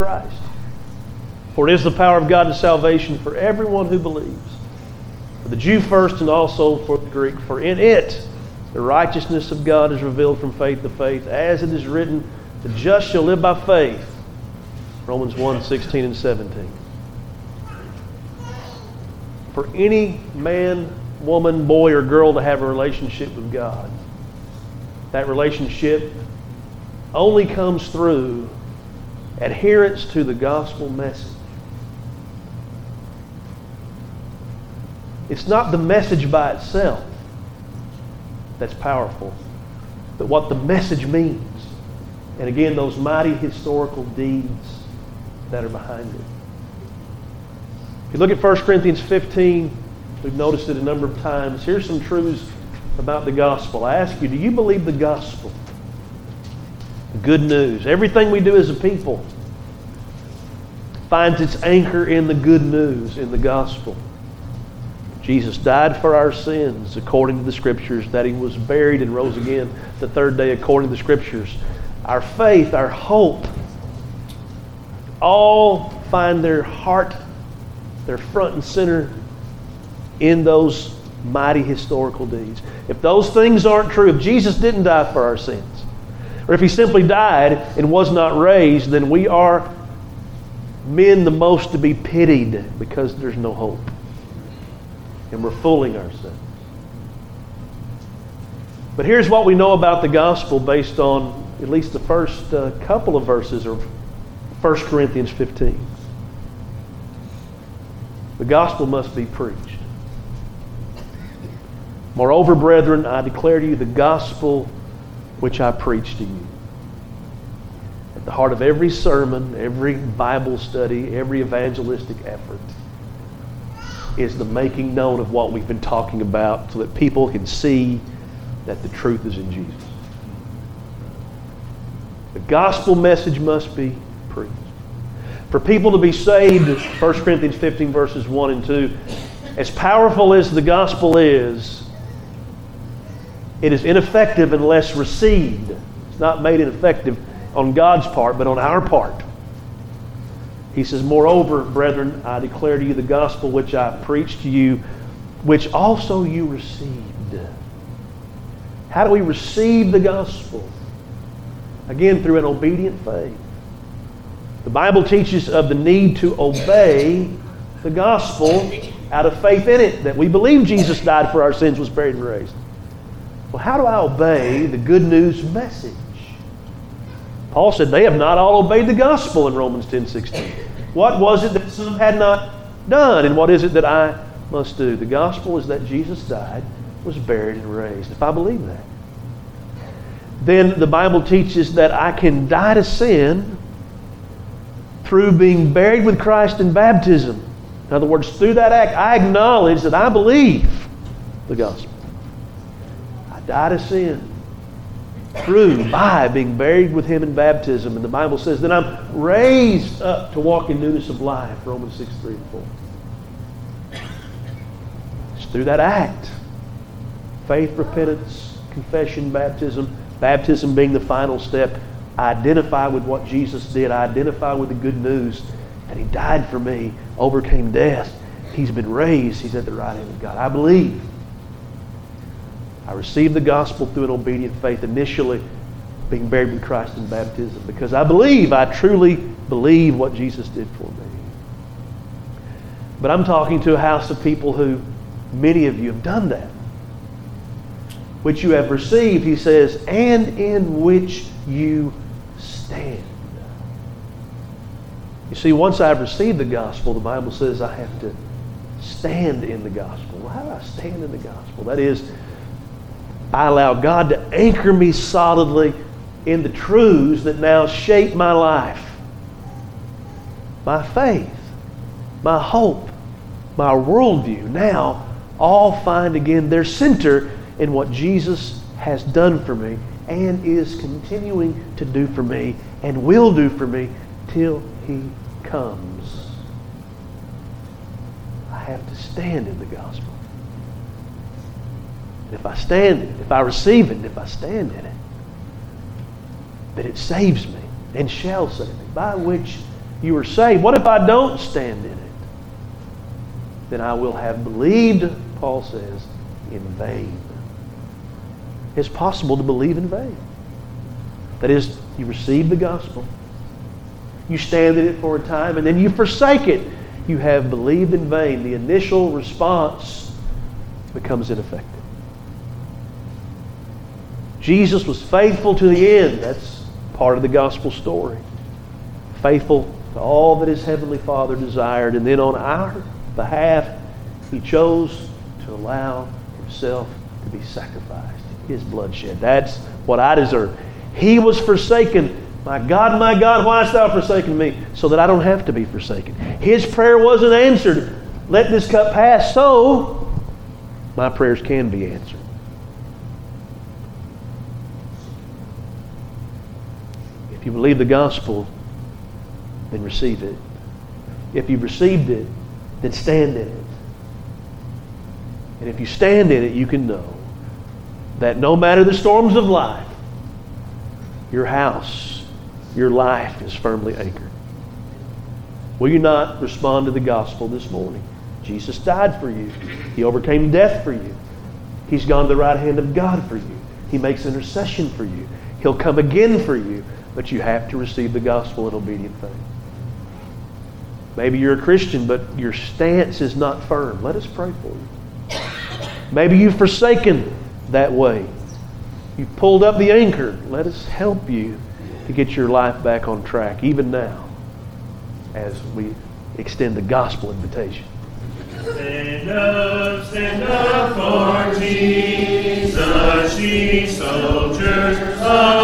Christ. For it is the power of God to salvation for everyone who believes, for the Jew first and also for the Greek. For in it the righteousness of God is revealed from faith to faith, as it is written, the just shall live by faith. Romans 1:16 and 17. For any man, woman, boy, or girl to have a relationship with God, that relationship only comes through adherence to the gospel message. It's not the message by itself that's powerful, but what the message means. And again, those mighty historical deeds that are behind it. If you look at 1 Corinthians 15, we've noticed it a number of times. Here's some truths about the gospel. I ask you, do you believe the gospel? The good news. Everything we do as a people finds its anchor in the good news, in the gospel. Jesus died for our sins according to the Scriptures, that He was buried and rose again the third day according to the Scriptures. Our faith, our hope, all find their heart, their front and center in those mighty historical deeds. If those things aren't true, if Jesus didn't die for our sins, or if He simply died and was not raised, then we are men the most to be pitied, because there's no hope. And we're fooling ourselves. But here's what we know about the gospel based on at least the first couple of verses of 1 Corinthians 15. The gospel must be preached. Moreover, brethren, I declare to you the gospel which I preach to you. At the heart of every sermon, every Bible study, every evangelistic effort is the making known of what we've been talking about, so that people can see that the truth is in Jesus. The gospel message must be preached. For people to be saved, 1 Corinthians 15 verses 1 and 2, as powerful as the gospel is, it is ineffective unless received. It's not made ineffective on God's part, but on our part. He says, moreover, brethren, I declare to you the gospel which I preached to you, which also you received. How do we receive the gospel? Again, through an obedient faith. The Bible teaches of the need to obey the gospel out of faith in it, that we believe Jesus died for our sins, was buried and raised. Well, how do I obey the good news message? Paul said they have not all obeyed the gospel in Romans 10:16. What was it that some had not done, and what is it that I must do? The gospel is that Jesus died, was buried, and raised. If I believe that, then the Bible teaches that I can die to sin through being buried with Christ in baptism. In other words, through that act, I acknowledge that I believe the gospel. I die to sin by being buried with Him in baptism. And the Bible says that I'm raised up to walk in newness of life, Romans 6:3 and 4. It's through that act. Faith, repentance, confession, baptism. Baptism being the final step. I identify with what Jesus did. I identify with the good news that He died for me, overcame death. He's been raised. He's at the right hand of God. I believe. I received the gospel through an obedient faith, initially being buried with Christ in baptism, because I believe, I truly believe what Jesus did for me. But I'm talking to a house of people who, many of you have done that, which you have received, he says, and in which you stand. You see, once I've received the gospel, the Bible says I have to stand in the gospel. Well, how do I stand in the gospel? That is, I allow God to anchor me solidly in the truths that now shape my life. My faith, my hope, my worldview now all find again their center in what Jesus has done for me and is continuing to do for me and will do for me till He comes. I have to stand in the gospel. And if I stand in it, if I receive it, and if I stand in it, that it saves me and shall save me, by which you are saved. What if I don't stand in it? Then I will have believed, Paul says, in vain. It's possible to believe in vain. That is, you receive the gospel, you stand in it for a time, and then you forsake it. You have believed in vain. The initial response becomes ineffective. Jesus was faithful to the end. That's part of the gospel story. Faithful to all that His Heavenly Father desired. And then on our behalf, He chose to allow Himself to be sacrificed. His bloodshed. That's what I deserve. He was forsaken. My God, why hast thou forsaken me? So that I don't have to be forsaken. His prayer wasn't answered. Let this cup pass so my prayers can be answered. If you believe the gospel, then receive it. If you've received it, then stand in it. And if you stand in it, you can know that no matter the storms of life, your house, your life is firmly anchored. Will you not respond to the gospel this morning? Jesus died for you. He overcame death for you. He's gone to the right hand of God for you. He makes intercession for you. He'll come again for you. But you have to receive the gospel in obedient faith. Maybe you're a Christian, but your stance is not firm. Let us pray for you. Maybe you've forsaken that way. You've pulled up the anchor. Let us help you to get your life back on track, even now, as we extend the gospel invitation. Stand up for Jesus, ye soldiers of